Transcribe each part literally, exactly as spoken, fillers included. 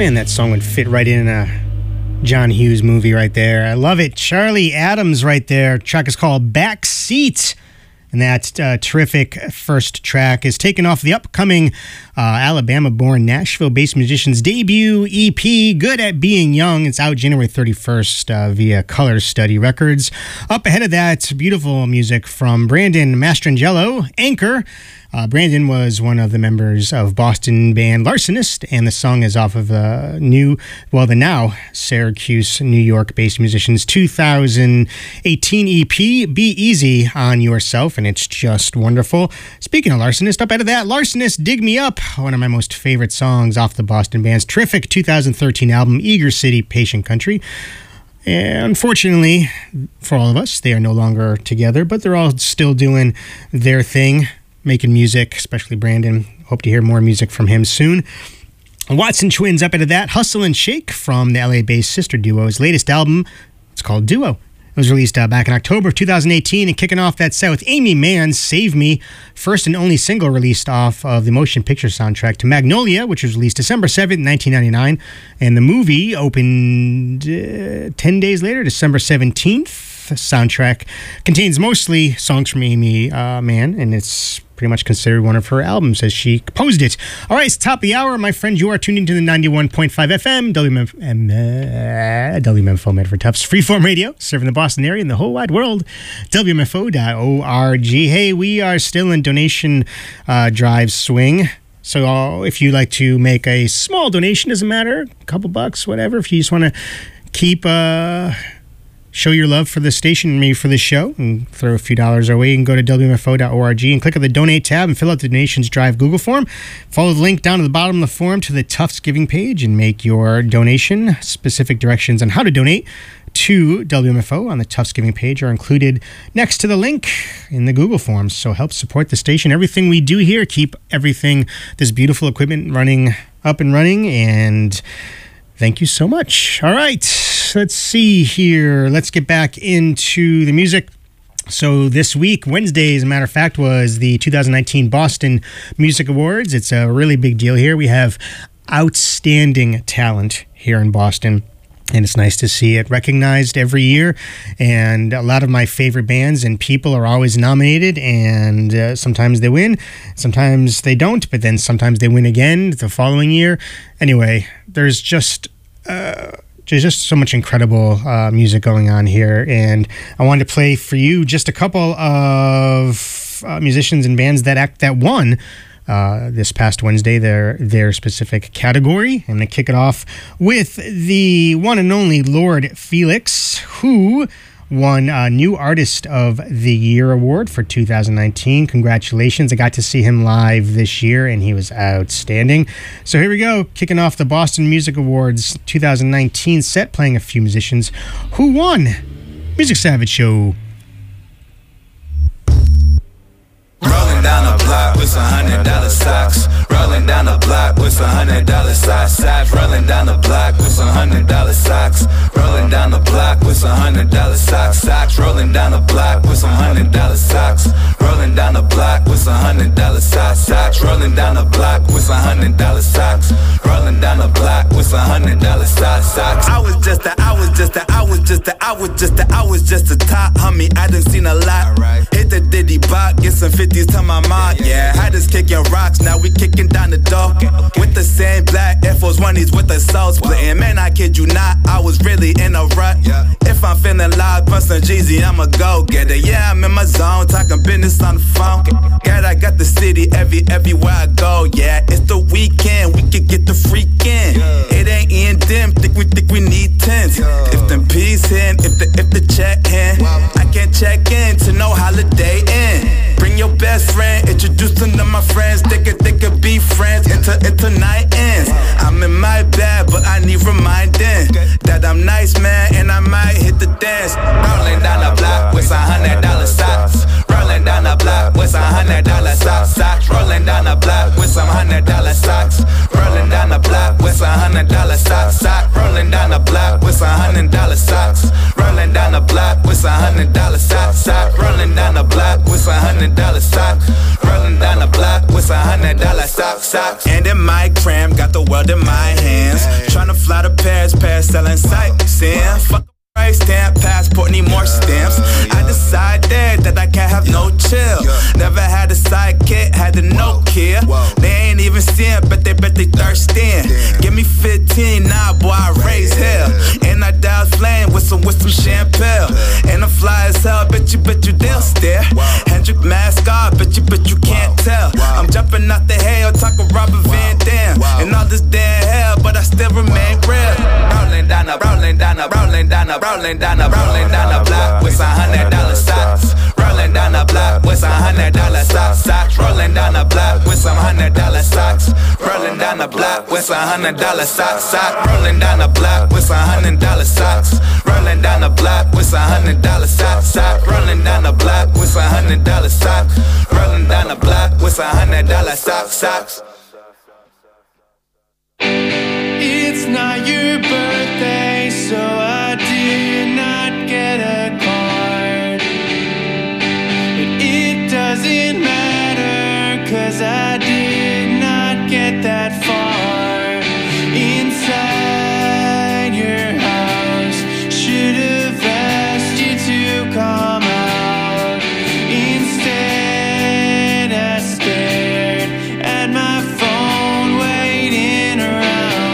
Man, that song would fit right in a John Hughes movie right there. I love it. Charlie Adams right there. Track is called Backseat. And that uh, terrific first track is taken off the upcoming uh, Alabama-born Nashville-based musician's debut E P, Good at Being Young. It's out January thirty-first uh, via Color Study Records. Up ahead of that, beautiful music from Brandon Mastrangelo, Anchor. Uh, Brandon was one of the members of Boston band Larcenist, and the song is off of a new, well, the now Syracuse, New York-based musician's two thousand eighteen E P, Be Easy on Yourself, and it's just wonderful. Speaking of Larcenist, up out of that, Larcenist, Dig Me Up, one of my most favorite songs off the Boston band's terrific two thousand thirteen album, Eager City, Patient Country. And unfortunately, for all of us, they are no longer together, but they're all still doing their thing, making music, especially Brandon. Hope to hear more music from him soon. Watson Twins up into that. Hustle and Shake from the L A-based Sister Duo's latest album. It's called Duo. It was released uh, back in October of two thousand eighteen, and kicking off that set with Amy Mann's Save Me, first and only single released off of the motion picture soundtrack to Magnolia, which was released December seventh, nineteen ninety-nine. And the movie opened uh, ten days later, December seventeenth. The soundtrack contains mostly songs from Amy uh, Mann, and it's pretty much considered one of her albums as she composed it. All right, it's top of the hour. My friend, you are tuned into the ninety-one point five F M, W M F, uh, W M F O Medford Tufts, Freeform Radio, serving the Boston area and the whole wide world, W M F O dot org. Hey, we are still in donation uh, drive swing. So uh, if you'd like to make a small donation, doesn't matter, a couple bucks, whatever, if you just want to keep... Uh, show your love for the station and maybe for the show and throw a few dollars our way, you can go to W M F O dot org and click on the Donate tab and fill out the Donations Drive Google form. Follow the link down to the bottom of the form to the Tufts Giving page and make your donation. Specific directions on how to donate to W M F O on the Tufts Giving page are included next to the link in the Google forms. So help support the station. Everything we do here, keep everything, this beautiful equipment running up and running, and thank you so much. All right, let's see here. Let's get back into the music. So this week, Wednesday, as a matter of fact, was the two thousand nineteen Boston Music Awards. It's a really big deal here. We have outstanding talent here in Boston, and it's nice to see it recognized every year. And a lot of my favorite bands and people are always nominated, and uh, sometimes they win, sometimes they don't, but then sometimes they win again the following year. Anyway, there's just... Uh, There's just so much incredible uh, music going on here, and I wanted to play for you just a couple of uh, musicians and bands that act that won uh, this past Wednesday their their specific category. I'm going to kick it off with the one and only Lord Felix, who won a New Artist of the Year award for two thousand nineteen. Congratulations. I got to see him live this year, and he was outstanding. So here we go, kicking off the Boston Music Awards two thousand nineteen set, playing a few musicians who won. Music Savage Show. Rolling down the block with some hundred dollar socks. Rolling down the block with some hundred dollar socks. Rolling down the block with some hundred dollar socks. Rolling down the block with some hundred dollar socks. Socks. Rolling down the block with some hundred dollar socks. Rolling down the block with some hundred dollar socks. Socks. Rolling down the block with some hundred dollar socks. Rolling down the block with some hundred dollar socks. Socks. I was just a, I was just a, I was just a, I was just a, I was just a top homie. I done seen a lot. Hit the Diddy bop, get some fifties to my mom. Yeah, had us kicking rocks, now we kicking down the door with the same black Air Force One's with the soul splitting. Man, I kid you not, I was really in a rut. If I'm feeling live, bustin' Jeezy, I'ma go get it. Yeah, I'm in my zone, talking business on the phone. God, I got the city every everywhere I go. Yeah, it's the weekend, we can get the freakin'. It ain't ending, think we think we need tens. If the peace in, if the if the check in, I can't check in to no holiday in. Bring your best friend, introduce them to my friends. They could, they could be friends until, until night ends. I'm in my bag, but I need reminding that I'm nice, man, and I might hit the dance. Rolling down the block with some hundred dollar socks. Rolling down the block with some hundred dollar socks. Socks. Rolling down the block with some hundred dollar socks. Rolling down the block with with some hundred dollar socks. Sock rolling down the block with some hundred dollar socks. Rolling down the block with some hundred dollar socks. Sock rolling down the block with some hundred dollar socks. Rolling down the block with some hundred dollar socks. Socks. And in my cram, got the world in my hands. Tryna fly to Paris, Paris selling sightseeing. Fuck price stamp, passport, need more stamps. I decided that I can't have no chill. Never had a sidekick, had the Nokia. They ain't even seeing, but they bet they thirsty. Give me fifteen, nah, boy, I raise hell. And I douse flame with some with some champagne. And I'm fly as hell, bet you, bet you they'll stare. Hendrick mask off, bet you, bet you can't tell. I'm jumping out the hell, talking Robert Van Dam. And all this damn hell, but I still remain real. Rolling down the, rolling down the, rolling down the. Rolling down the, rolling down the block with some hundred dollar socks. Rolling down the block with some hundred dollar socks. Socks. Rolling down the block with some hundred dollar socks. Rolling down the block with some hundred dollar socks. Sock. Rolling down the block with some hundred dollar socks. Rolling down the block with some hundred dollar socks. Sock. Rolling down the block with some hundred dollar socks. Rolling down the block with some hundred dollar socks. Socks. It's not your birthday, so I did not get a card. But it doesn't matter, cause I did not get that far. Inside your house, should have asked you to come out. Instead I stared at my phone waiting around.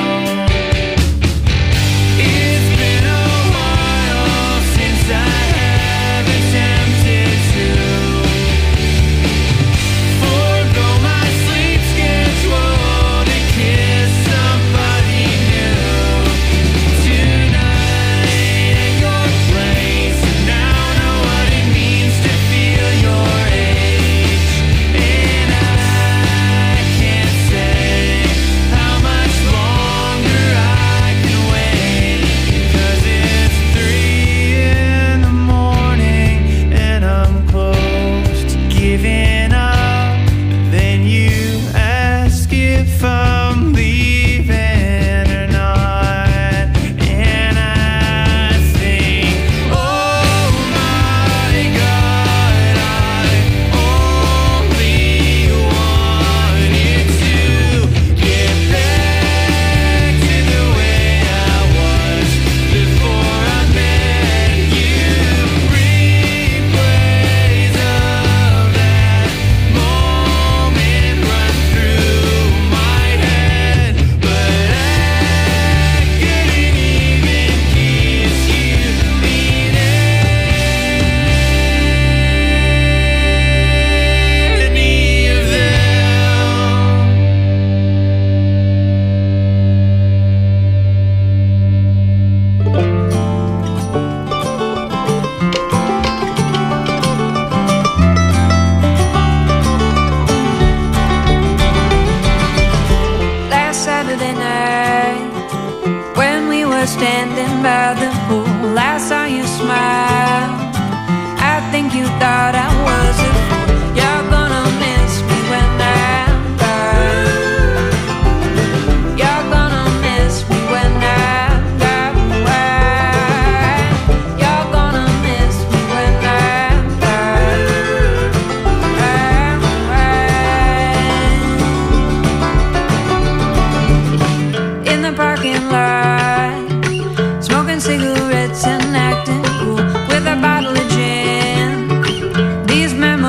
Standing by the pool, I saw you smile. I think you thought I was a fool. You're gonna miss me when I'm gone. You're gonna miss me when I'm gone. You're gonna miss me when I'm gone. In the parking lot, smoking cigarettes and acting cool with a bottle of gin. These memories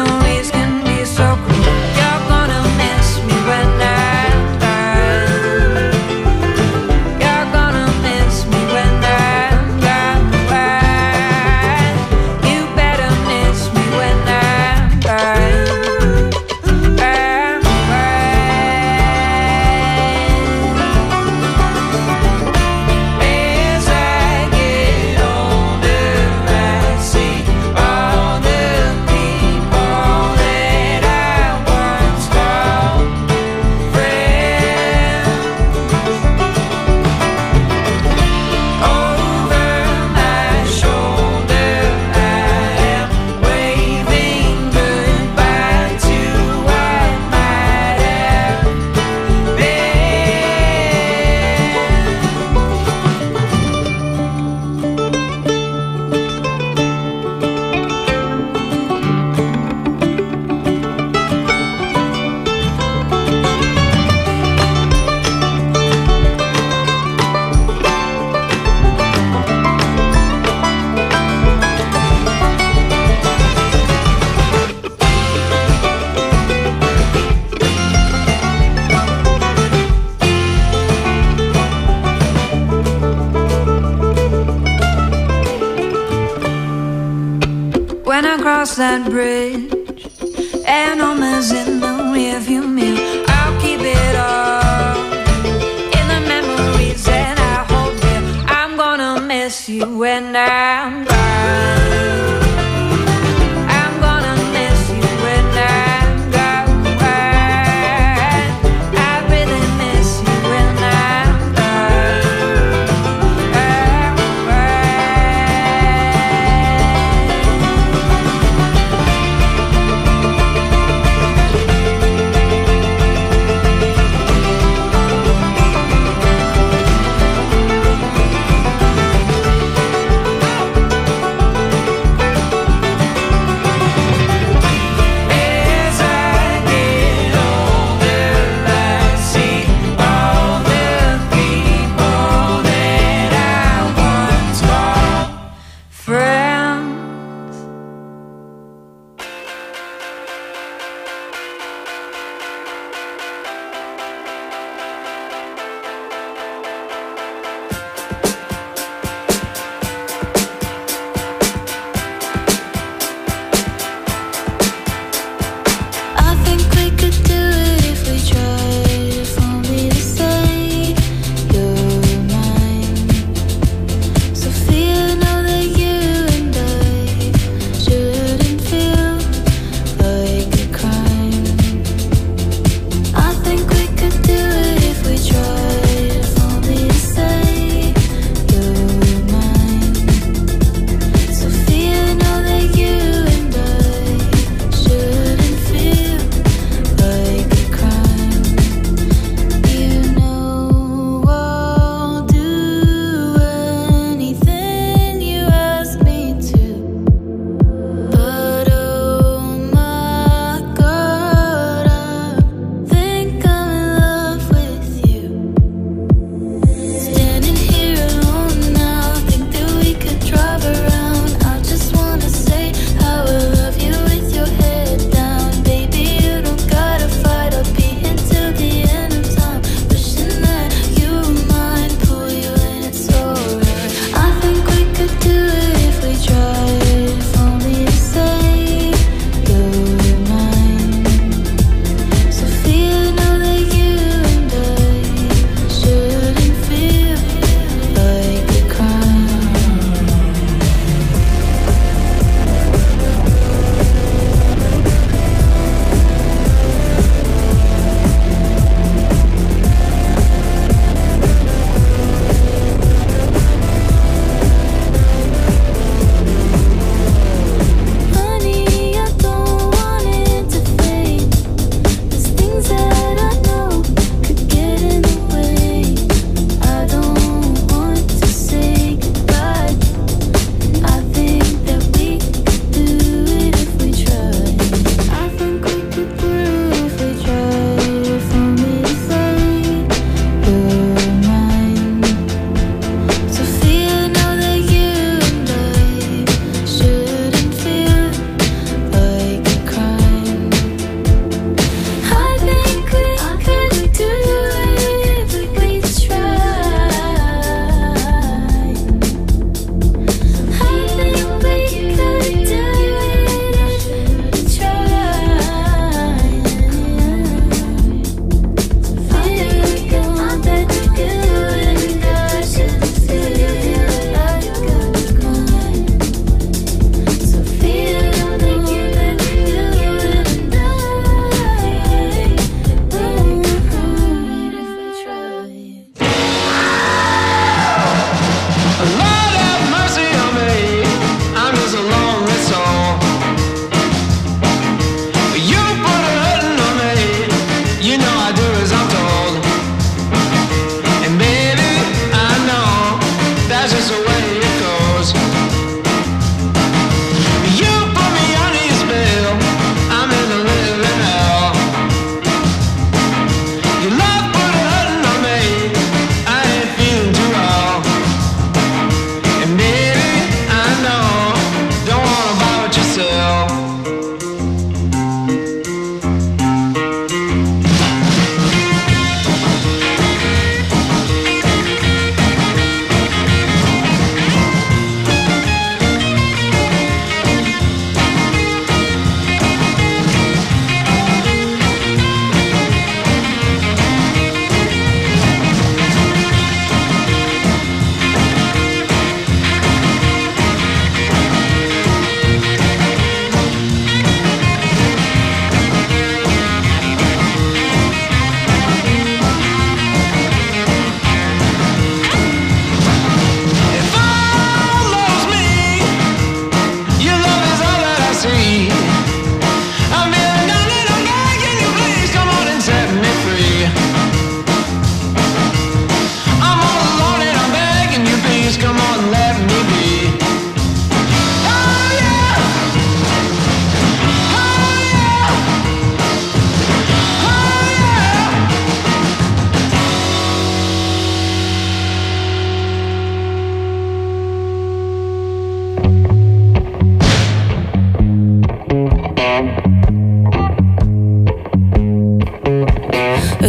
cross that bridge, and almost in the rearview mirror. I'll keep it all in the memories that I hold dear. I'm gonna miss you when I'm gone. I'm gonna miss you when I'm gone. I really miss you when I'm gone.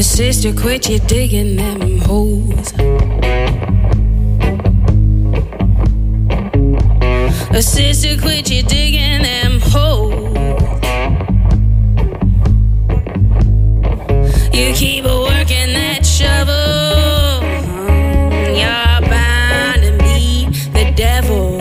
But sister, quit you digging them holes. A sister, quit you digging them holes. You keep working that shovel, you're bound to meet the devil.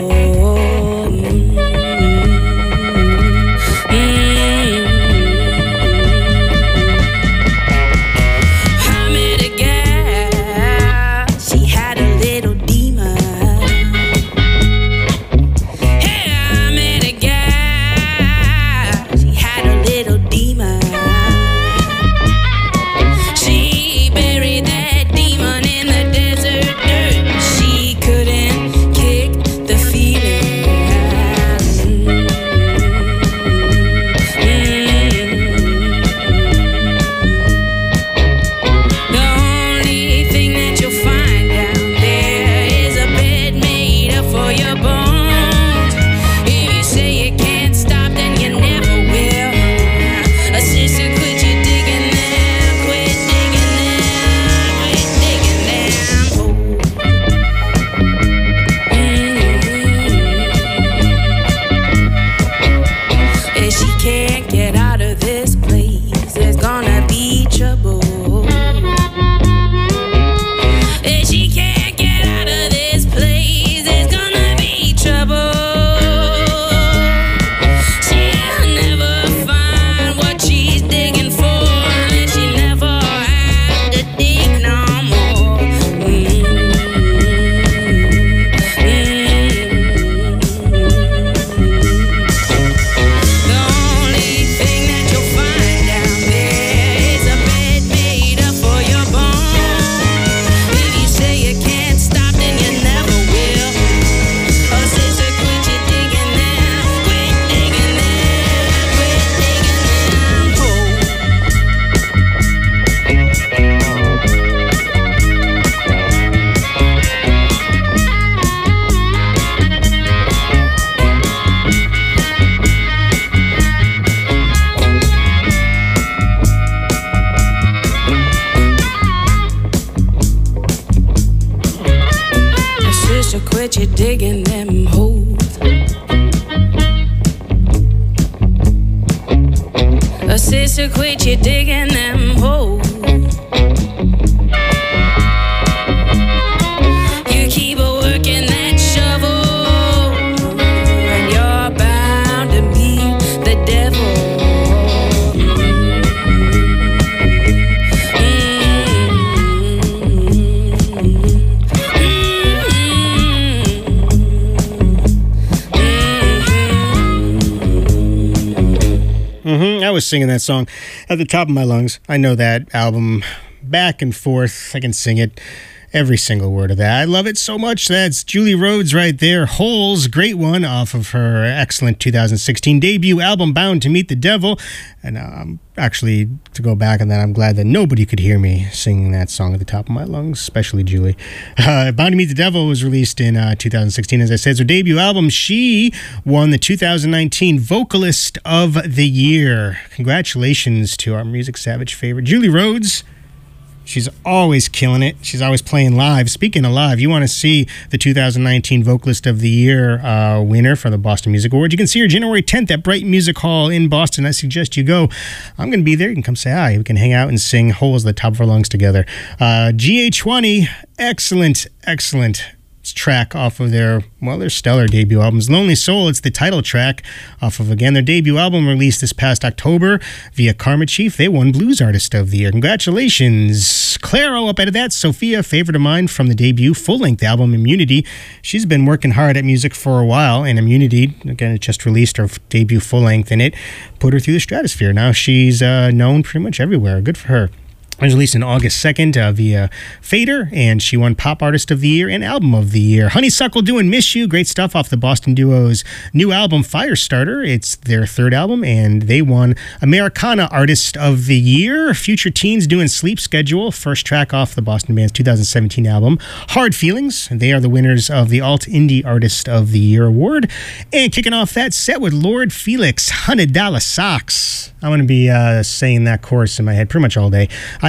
Singing that song at the top of my lungs. I know that album back and forth. I can sing it, every single word of that. I love it so much. That's Julie Rhodes right there. Holes, great one off of her excellent two thousand sixteen debut album, Bound to Meet the Devil. And um, actually, to go back on that, I'm glad that nobody could hear me singing that song at the top of my lungs, especially Julie. Uh, Bound to Meet the Devil was released in uh, two thousand sixteen. As I said, it's her debut album. She won the two thousand nineteen Vocalist of the Year. Congratulations to our Music Savage favorite, Julie Rhodes. She's always killing it. She's always playing live. Speaking of live, you want to see the two thousand nineteen Vocalist of the Year uh, winner for the Boston Music Awards. You can see her January tenth at Brighton Music Hall in Boston. I suggest you go. I'm going to be there. You can come say hi. We can hang out and sing Holes at the Top of Our Lungs together. Uh, G A twenty, excellent, excellent track off of their, well, their stellar debut albums. Lonely Soul, it's the title track off of, again, their debut album released this past October via Karma Chief. They won Blues Artist of the Year. Congratulations. Clairo up out of that. Sophia, favorite of mine from the debut full-length album Immunity. She's been working hard at music for a while, and Immunity, again, it just released her debut full-length, and it put her through the stratosphere. Now she's uh, known pretty much everywhere. Good for her. It was released on August second uh, via Fader, and she won Pop Artist of the Year and Album of the Year. Honeysuckle doing Miss You. Great stuff off the Boston duo's new album, Firestarter. It's their third album, and they won Americana Artist of the Year. Future Teens doing Sleep Schedule, first track off the Boston band's two thousand seventeen album. Hard Feelings. They are the winners of the Alt Indie Artist of the Year award. And kicking off that set with Lord Felix, one hundred dollar Socks. I'm going to be uh, saying that chorus in my head pretty much all day. I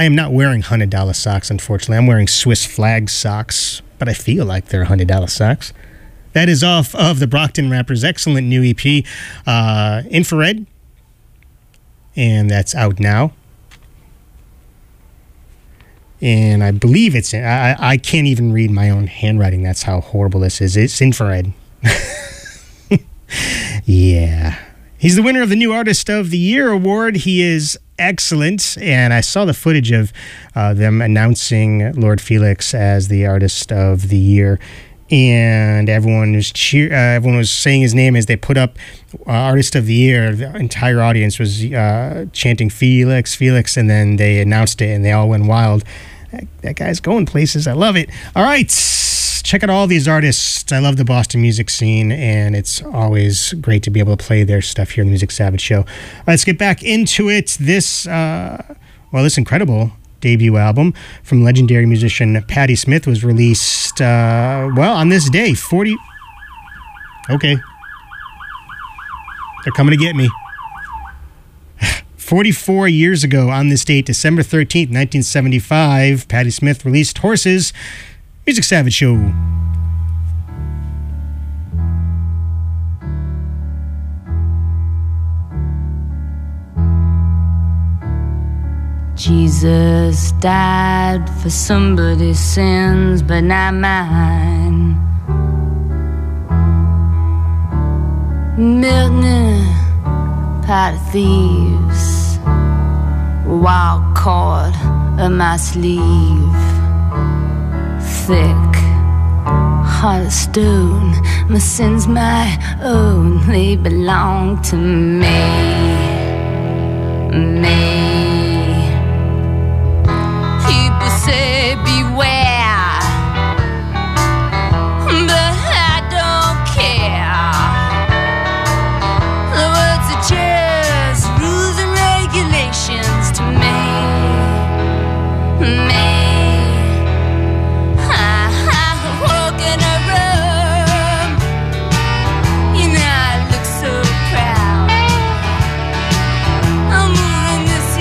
I am not wearing one hundred dollar socks, unfortunately. I'm wearing Swiss flag socks, but I feel like they're one hundred dollar socks. That is off of the Brockton Rappers' excellent new E P, uh, Infrared, and that's out now. And I believe it's, I, I can't even read my own handwriting. That's how horrible this is. It's Infrared. Yeah. He's the winner of the New Artist of the Year award. He is excellent. And I saw the footage of uh, them announcing Lord Felix as the Artist of the Year. And everyone was cheer. Uh, everyone was saying his name as they put up uh, Artist of the Year. The entire audience was uh, chanting Felix, Felix, and then they announced it, and they all went wild. That, that guy's going places. I love it. All right, check out all these artists. I love the Boston music scene, and it's always great to be able to play their stuff here in the Music Savage Show. All right, let's get back into it. This, uh, well, this incredible debut album from legendary musician Patti Smith was released, uh, well, on this day, forty... Okay. They're coming to get me. forty-four years ago on this date, December thirteenth, nineteen seventy-five, Patti Smith released Horses. Music Savage Show. Jesus died for somebody's sins, but not mine. Milton, pot of thieves, wild cord of my sleeve, thick heart of stone. My sins my own, they belong to me, me. Say beware, but I don't care. The words are just rules and regulations to me, me. I, I walk in a room, you know I look so proud. I'm moving this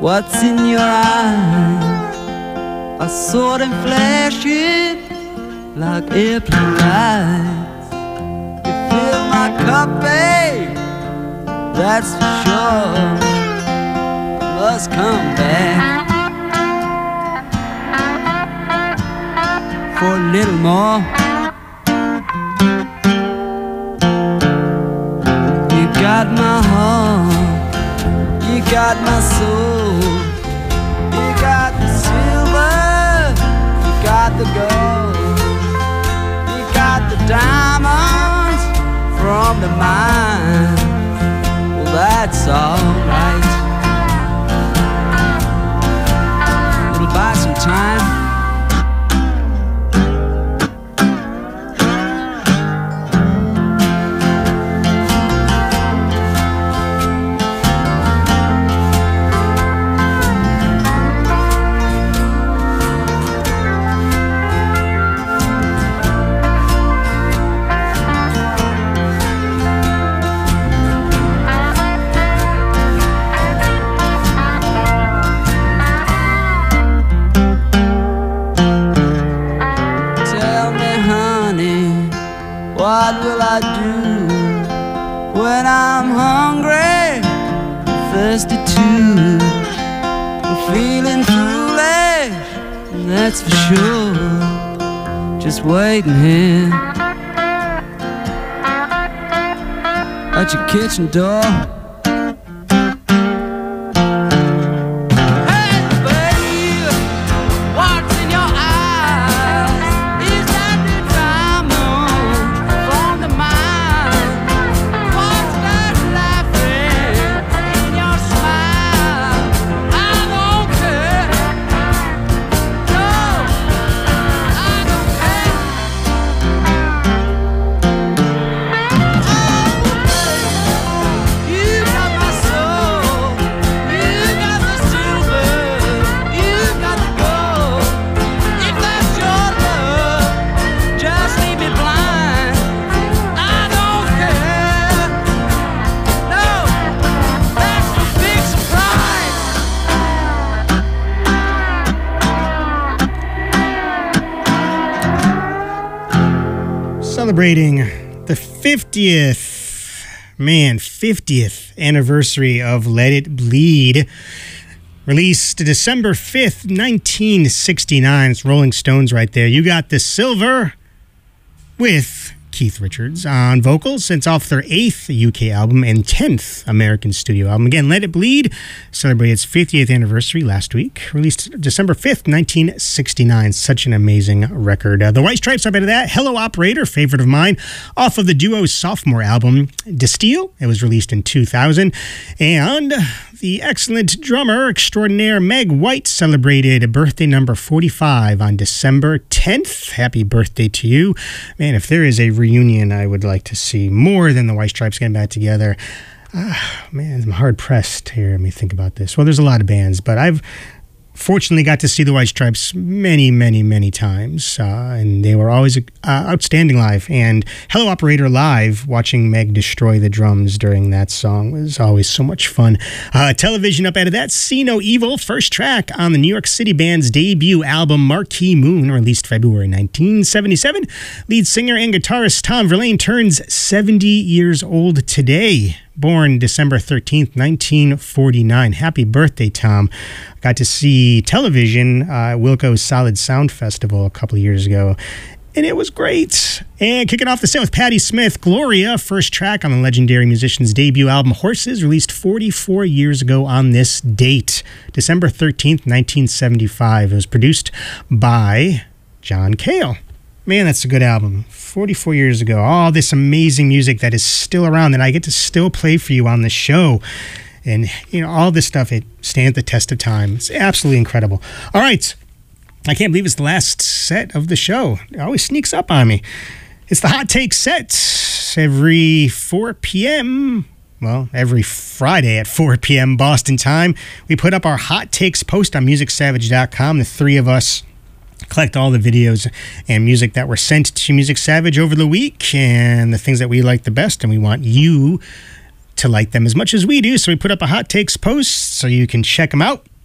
What's in your eyes are sort of flashing like airplane lights. You fill my cup, babe, that's for sure. Must come back for a little more. You got my heart, you got my soul, you got the silver, you got the gold, you got the diamonds from the mine. Well, that's alright. It'll buy some time. What will I do when I'm hungry, thirsty too? I'm feeling foolish, that's for sure. Just waiting here at your kitchen door. Celebrating the fiftieth, man, fiftieth anniversary of Let It Bleed. Released December fifth, nineteen sixty-nine. It's Rolling Stones right there. You got the silver with Keith Richards on vocals. It's off their eighth U K album and tenth American studio album. Again, Let It Bleed celebrated its fiftieth anniversary last week. Released December fifth, nineteen sixty-nine. Such an amazing record. Uh, the White Stripes up into that. Hello Operator, favorite of mine, off of the duo's sophomore album, Distill. It was released in two thousand. And the excellent drummer extraordinaire Meg White celebrated birthday number forty-five on December tenth. Happy birthday to you. Man, if there is a reunion I would like to see more than the White Stripes getting back together, uh, man, I'm hard pressed to hear me think about this. Well, there's a lot of bands, but I've fortunately got to see the White Stripes many, many, many times, uh, and they were always uh, outstanding live. And Hello Operator live, watching Meg destroy the drums during that song was always so much fun. Uh, television up out of that, See No Evil, first track on the New York City Band's debut album, Marquee Moon, released February nineteen seventy-seven. Lead singer and guitarist Tom Verlaine turns seventy years old today. Born December thirteenth, nineteen forty-nine. Happy birthday, Tom. Got to see television uh, Wilco's Solid Sound Festival a couple of years ago, and it was great. And kicking off the set with Patti Smith, Gloria, first track on the legendary musician's debut album, Horses, released forty-four years ago on this date, December thirteenth, nineteen seventy-five. It was produced by John Cale. Man, that's a good album. forty-four years ago. All this amazing music that is still around that I get to still play for you on the show. And, you know, all this stuff, it stands the test of time. It's absolutely incredible. All right. I can't believe it's the last set of the show. It always sneaks up on me. It's the Hot Take Set. Every four p.m., well, every Friday at four p.m. Boston time, we put up our Hot Takes post on music savage dot com. The three of us collect all the videos and music that were sent to Music Savage over the week and the things that we like the best, and we want you to like them as much as we do. So we put up a Hot Takes post so you can check them out.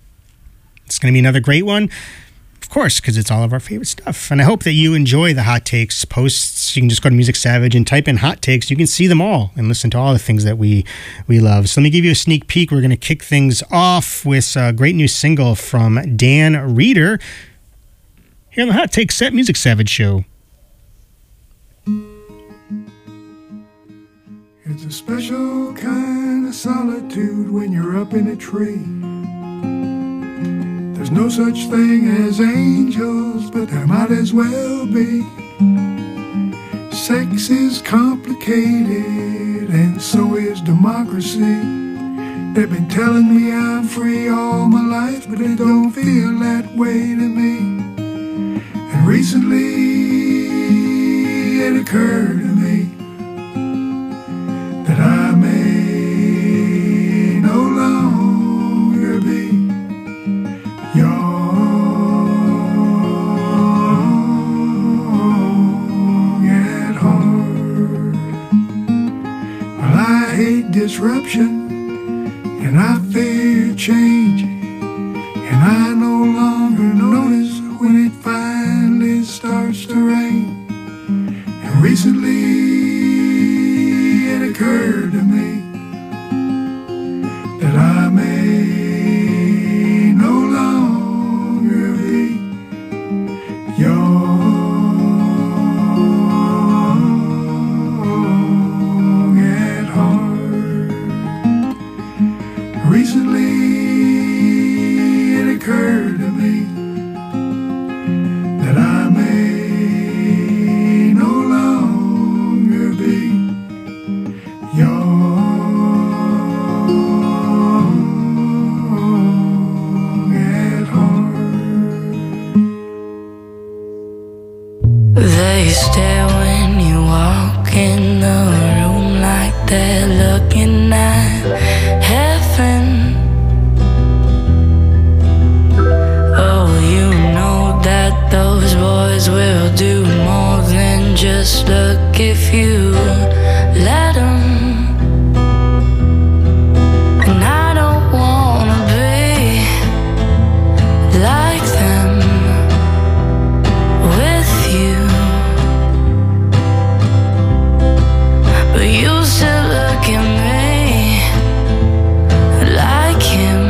It's going to be another great one. Of course, because it's all of our favorite stuff. And I hope that you enjoy the Hot Takes posts. You can just go to Music Savage and type in Hot Takes. You can see them all and listen to all the things that we we love. So let me give you a sneak peek. We're going to kick things off with a great new single from Dan Reeder here on the Hot Takes Set Music Savage Show. It's a special kind of solitude when you're up in a tree. There's no such thing as angels, but there might as well be. Sex is complicated, and so is democracy. They've been telling me I'm free all my life, but it don't feel that way to me. And recently it occurred to me that I may no longer be young at heart. Well, I hate disruption, and I fear change, and I no longer notice when it finally starts to rain. And recently it occurred to me that I may no longer be young at heart. Recently it occurred to me that I may no longer be young at heart. They stare when you walk in the room like they're looking at heaven. Oh, you know that those boys will do more than just look if you let them. And I don't wanna be like them with you, but you still look at me like him.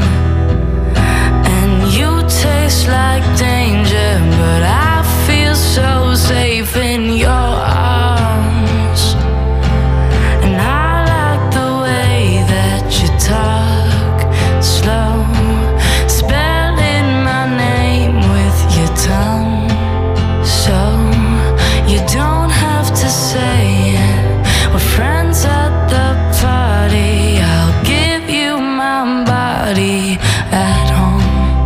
And you taste like danger, but I feel so safe in your arms. And I like the way that you talk slow, spelling my name with your tongue, so you don't have to say it. We're friends at the party. I'll give you my body at home.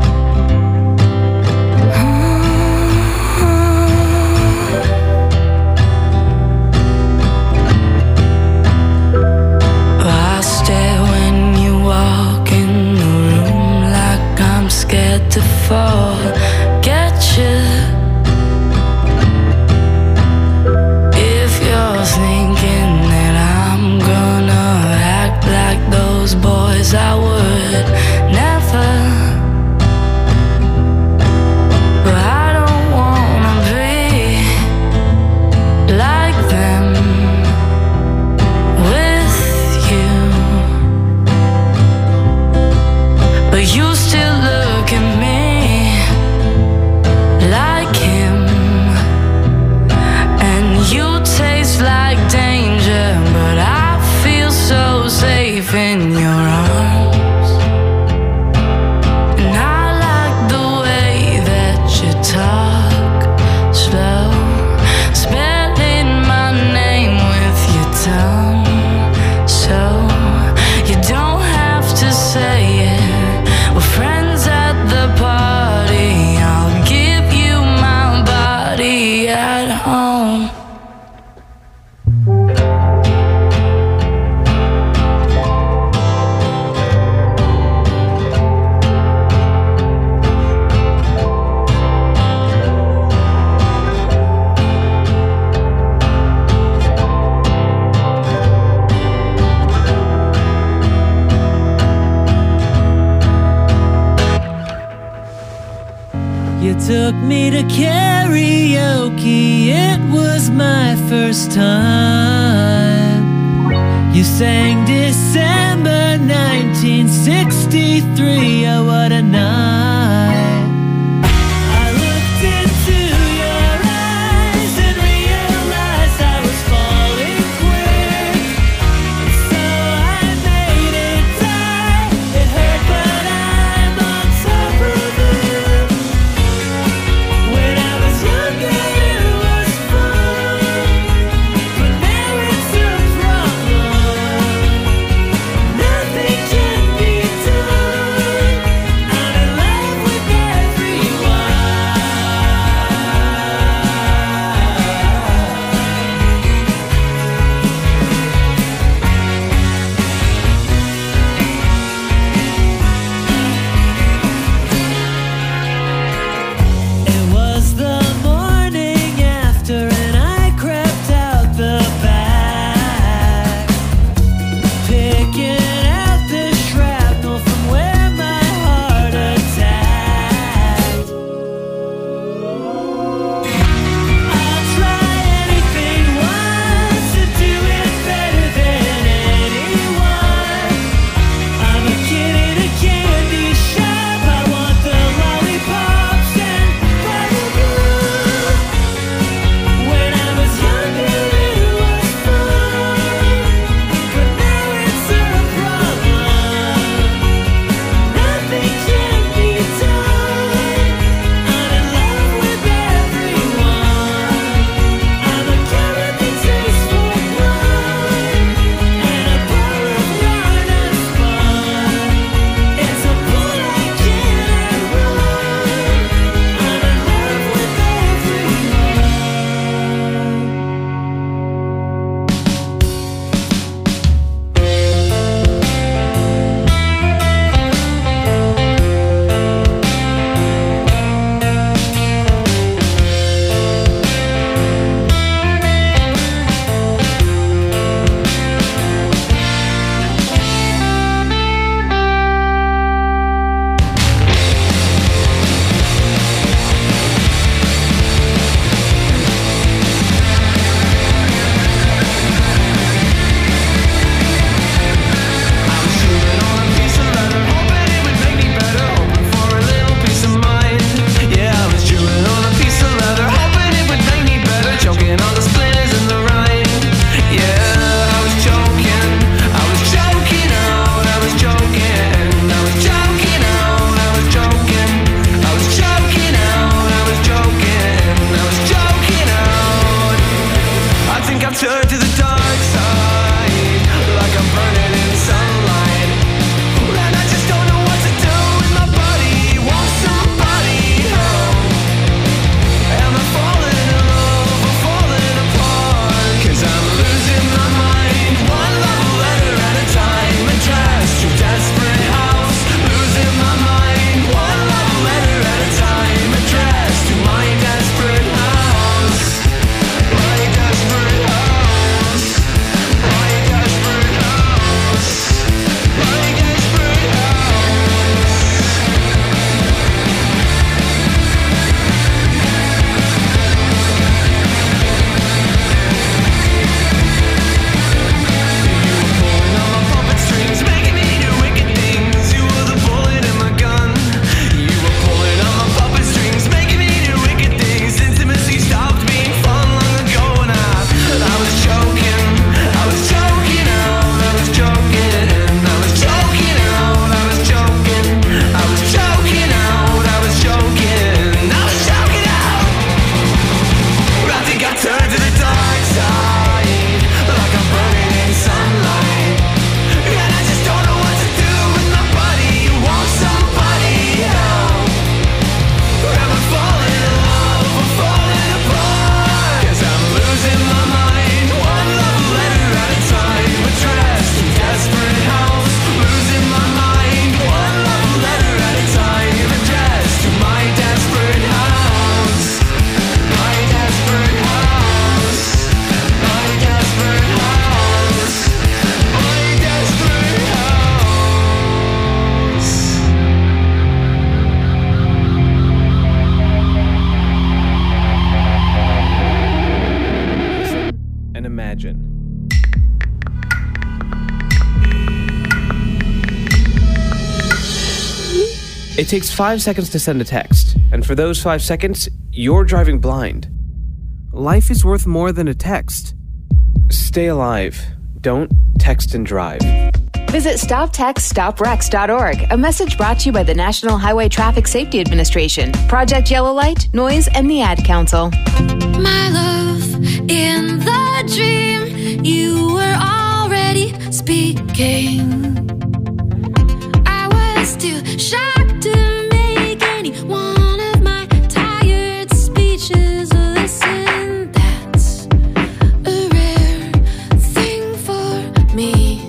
I stare when you walk in the room like I'm scared to fall. Get you. If you're thinking that I'm gonna act like those boys, I would never. But I don't wanna be like them with you, but you still look at me like him. And you taste like danger, but I feel so safe in your arms. And I like the way that you talk slow, spelling my name with your tongue, so you don't have to say it. We're friends took me to karaoke. It was my first time. You sang December nineteen sixty-three. Oh, what a night. I looked into your eyes and realized I was falling quick. So I made it die. It hurt, but I'm on top of it. When I was younger, it was fun, but now it's a problem. Nothing can be done. I'm in love. It takes five seconds to send a text, and for those five seconds, you're driving blind. Life is worth more than a text. Stay alive. Don't text and drive. Visit stop text stop wrecks dot org. A message brought to you by the National Highway Traffic Safety Administration, Project Yellow Light, Noise, and the Ad Council. My love, in the dream, you were already speaking. I was too shocked to make any one of my tired speeches listen. That's a rare thing for me.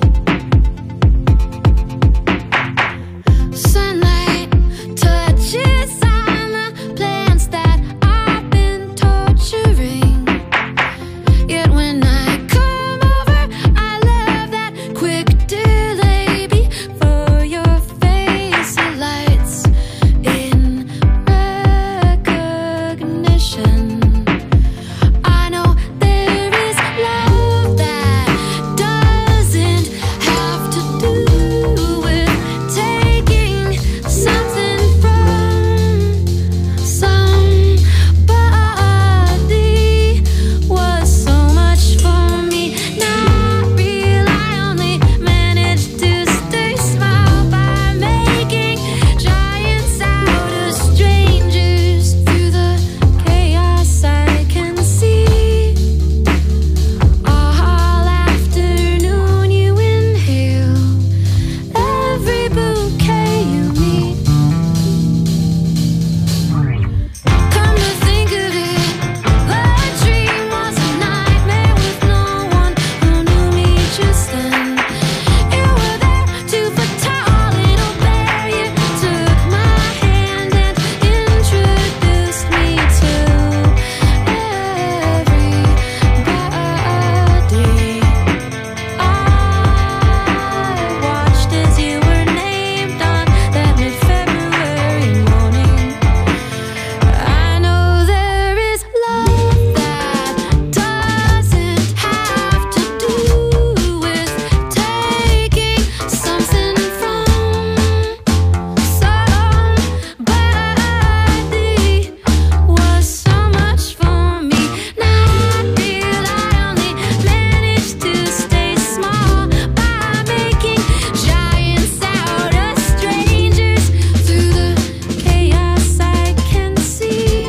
Sunlight touches on the plants that I've been torturing. Yet when I come over, I love that quick delay before your face lights in recognition. I know there is love that doesn't have to do with taking something from somebody. Was so much for me, not real. I only managed to stay small by making giants out of strangers. Through the chaos I can see. All afternoon you inhale every bouquet you meet. Come to think of it, the dream was a nightmare with no one who knew me just then. You were there, two foot tall, little bear. You took my hand and introduced me to everybody. I watched as you were named on that mid-February morning. I know there is love that doesn't have to do with taking something from somebody. Was so much for me, not real. I only managed to stay small by making giants out of strangers. Through the chaos I can see.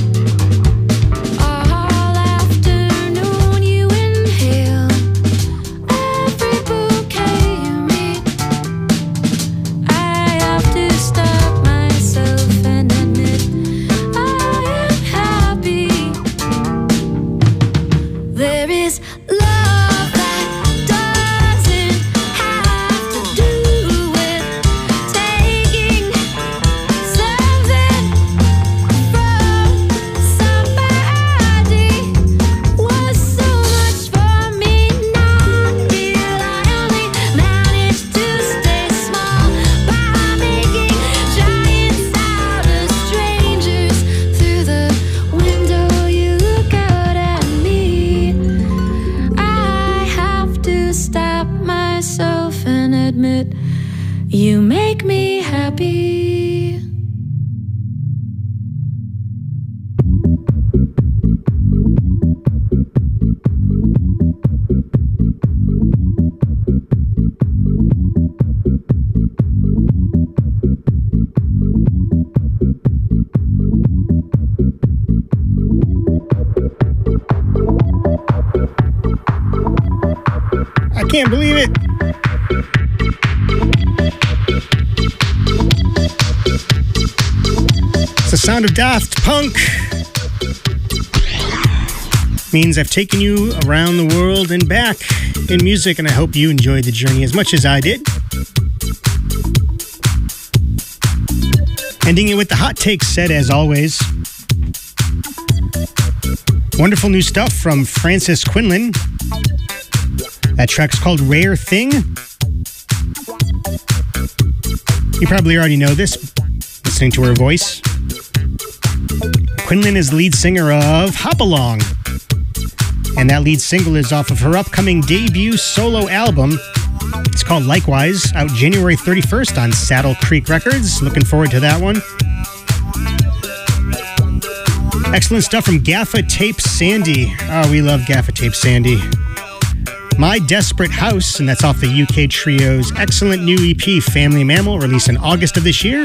All afternoon you inhale every bouquet you meet. I have to stop myself and admit I am happy. There is love that doesn't have to do with taking something from somebody. Was so much for me, not real. I only managed to stay small by making giants out of strangers. Through the window you look out at me. I have to stop myself and admit you make me happy. I can't believe it. It's the sound of Daft Punk. Means I've taken you around the world and back in music, and I hope you enjoyed the journey as much as I did. Ending it with the hot take set as always. Wonderful new stuff from Frances Quinlan. That track's called Rare Thing. You probably already know this, listening to her voice. Quinlan is lead singer of Hop Along, and that lead single is off of her upcoming debut solo album, It's called Likewise, out January thirty-first on Saddle Creek Records. Looking forward to that one. Excellent stuff from Gaffa Tape Sandy. Oh, we love Gaffa Tape Sandy. My Desperate House, and that's off the U K trio's excellent new E P, Family Mammal, released in August of this year.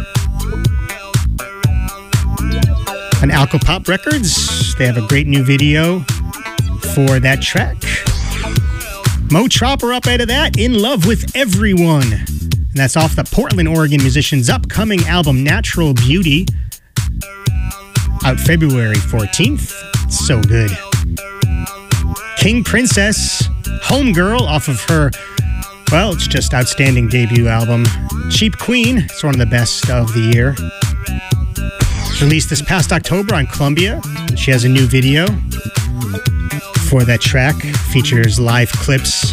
On Alcopop Records, they have a great new video for that track. Mo Tropper up out of that, In Love With Everyone. And that's off the Portland, Oregon musician's upcoming album, Natural Beauty, out February fourteenth. So good. King Princess, Homegirl, off of her, well, it's just outstanding debut album, Cheap Queen. It's one of the best of the year. It's released this past October on Columbia. She has a new video for that track. Features live clips.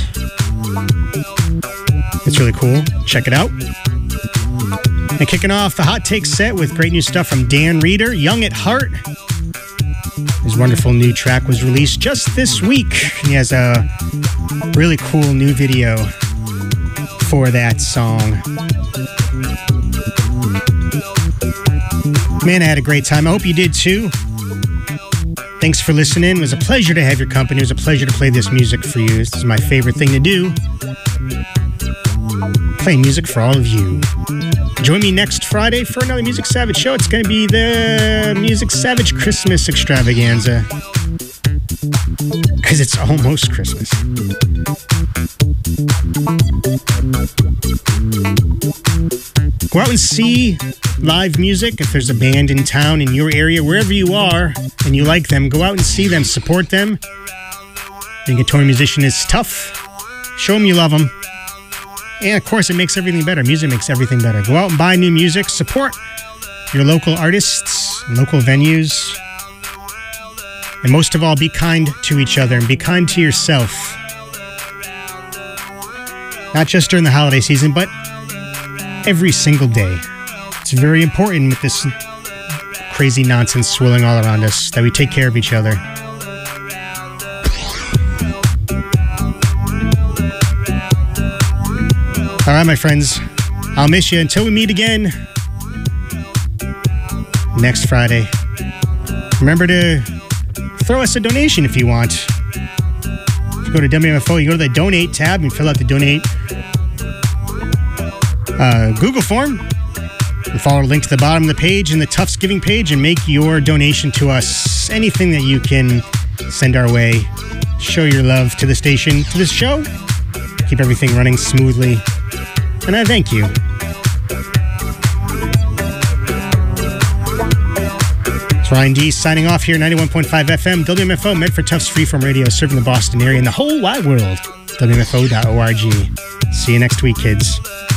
It's really cool. Check it out. And kicking off the Hot Take set with great new stuff from Dan Reeder, Young at Heart. His wonderful new track was released just this week. He has a really cool new video for that song. Man, I had a great time. I hope you did too. Thanks for listening. It was a pleasure to have your company. It was a pleasure to play this music for you. This is my favorite thing to do. Play music for all of you. Join me next Friday for another Music Savage show. It's going to be the Music Savage Christmas extravaganza. Because it's almost Christmas. Go out and see live music. If there's a band in town, in your area, wherever you are, and you like them, go out and see them, support them. Being a touring musician is tough. Show them you love them. And of course, it makes everything better. Music makes everything better. Go out and buy new music. Support your local artists, local venues. And most of all, be kind to each other and be kind to yourself. Not just during the holiday season, but every single day. It's very important with this crazy nonsense swirling all around us that we take care of each other. All right, my friends, I'll miss you until we meet again next Friday. Remember to throw us a donation if you want. If you go to W M F O, you go to the Donate tab and fill out the Donate uh, Google form. And follow the link to the bottom of the page and the Tufts Giving page and make your donation to us. Anything that you can send our way. Show your love to the station, to this show. Keep everything running smoothly. And I thank you. It's Ryan D signing off here, ninety-one point five F M, W M F O, Medford Tufts Freeform Radio, serving the Boston area and the whole wide world. W M F O dot org. See you next week, kids.